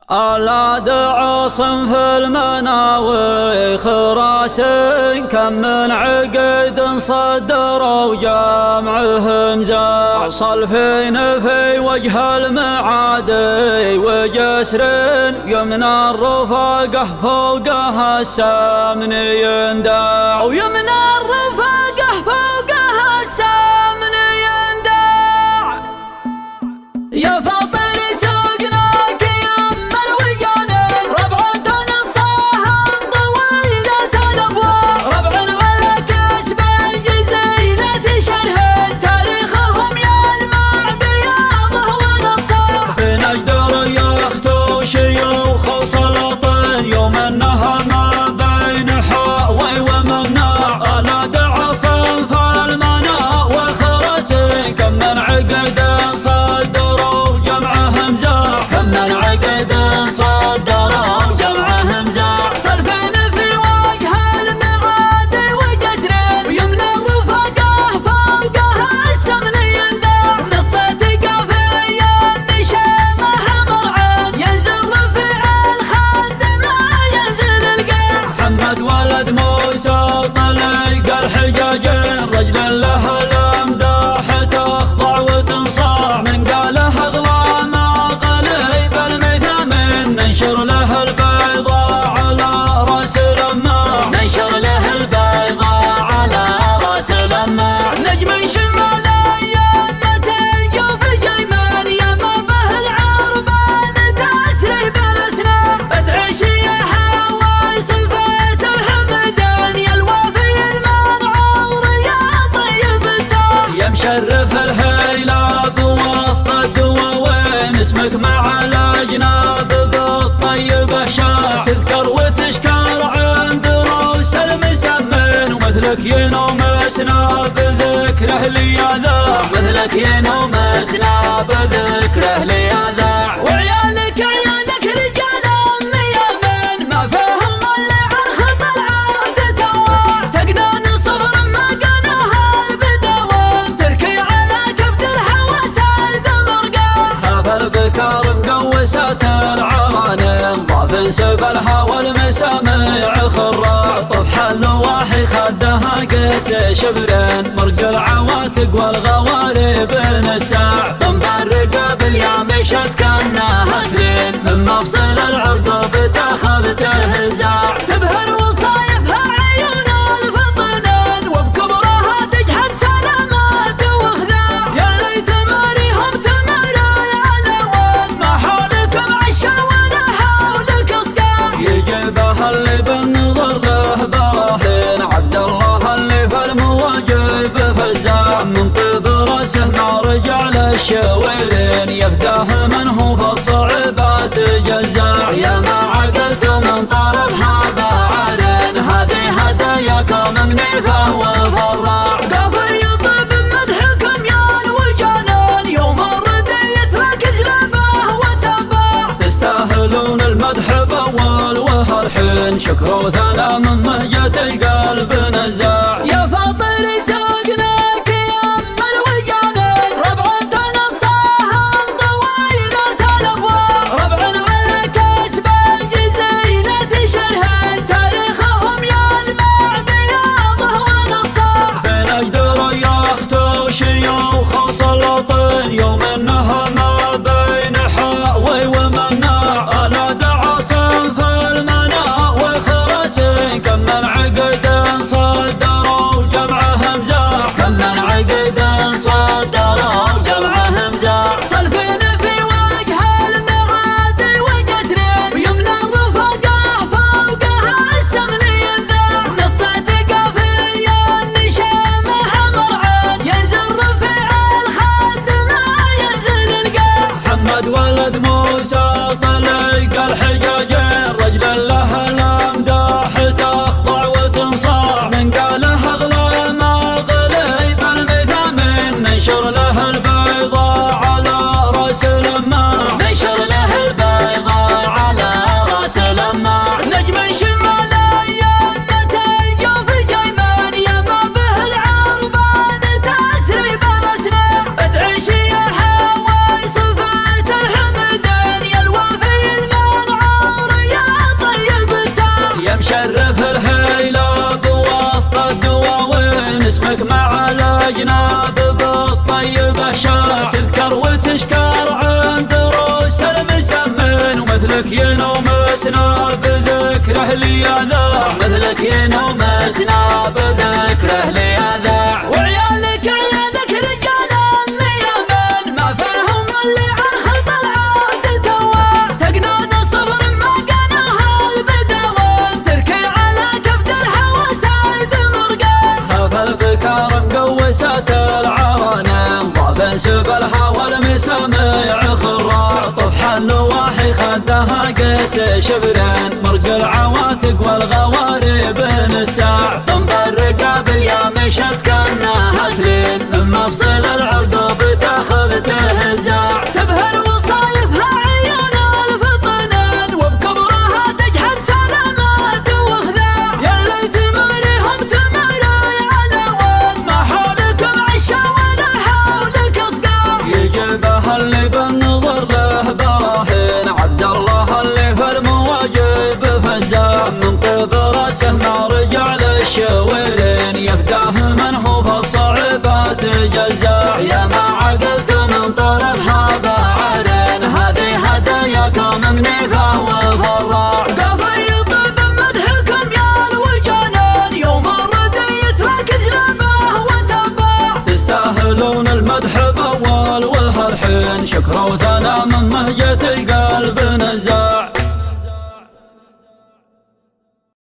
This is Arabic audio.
أولاد عاصم في المناوي خراس كم من عقد صدروا جمعهم زاع صلفين في وجه المعادي وجسر يمنى الرفاقه فوقها السمن ينداع ويمنى الرفاقه فوقها السمن ينداع يا فاطر رجل له الامداح تخضع وتنصاع من قاله اغلى ما غلي بالمثامن ننشر له البيضاء على راس لماع ننشر له البيضاء على راس لماع نجم شمال يمة الجوف جيمان يما به العربان تسري بالاسنان بتعيش يا حواس الفيت الحمدان يا الوافي مشرف الهيلاب وسط الدواوين اسمك مع الاجناب بالطيب شاع تذكر وتشكر عند روس المسمن ومثلك ينومسنا بذكره ليذاع مثلك ينومسنا بذكره ليذاع وعيالك عيالك رجال اليمن ما فيهم اللي عن خط العهد تواع تقدان صغر ما قناها البدوان تركي على كبد الحواسات مرقاس سافر بكار مقوسات العوانم ضاف سبلها والمسامع خراع طفح اللواحي خدها قيس شبرين مرق العواتق والغوارب النساع طنبا الرقاب اليوم مشت كانها اثنين من مفصل العرق بتاخذ تهزاع تبهر وصايفها عيون الفطنان وبكبرها تجحد سلامات وخذاع يا ليت ماريهم تمر العلوان ما حولكم عشا ولا حولك اصقاع يجيبها اللي بالنظر له براهين عبد الله اللي في المواجب فزاع من طيب راسه ما رجع للشويرين يفداه من هو في الصعبات جزاع يا ما عقلت من طرفها بعرين هذه هداياكم منيفه وفراع قافل يطيب بمدحكم يا الوجنان يوم الردي يتركز لبه وتباع تستاهلون المدح باول وهالحين شكر وثناء من مهجة القلب نزاع يا فاطر سوقناك يا ام الوجنان ربع تنصاها طويلة الابواب ربع على كسب الجزيلة شرهن تاريخهم يلمع بياضه ونصاع فين اقدر ياخذوا شيوخ سلاطين يوم انها ما بين حاوي ومناع اولاد عاصم في المناوي خراسين كم من عقد صدروا مثلك ينومسنا بذكره ليذاع، مثلك ينومسنا بذكره ليذاع. وعيالك عيالك رجال اليمن ما فاهم اللي عن خط العاد توع، تقنان الصبر ما قناها البدوان، تركي على كبد الحواسايد مرقان. ساف البكار مقوسات العوانم ضاف سبلها والمسامع خراع، طفح النواحي خدها قيس شبران، مرق العواتق والغوارب نساع. ضمن الرقاب اليوم مشت كانها تلين، من مفصل العقب تاخذ تهزاع. تبهر وصايفها عيون الفطنان، وبكبرها تجحد سلامات وخذاع. يلي تمرهم تمري على وين، ما حولكم عشا ولا حولك اصقاع. يجيبها اللي بالنظر له براهين، عبد الله اللي في المواجب فزاع. من طيب راسه ما رجع للشويرين، يفداه من هو في الصعبات جزاع.